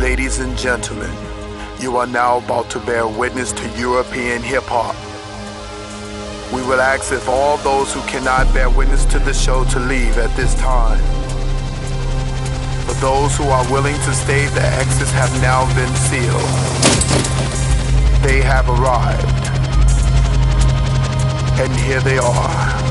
Ladies and gentlemen, you are now about to bear witness to European hip-hop. We will ask if all those who cannot bear witness to the show to leave at this time. For those who are willing to stay, the exits have now been sealed. They have arrived. And here they are.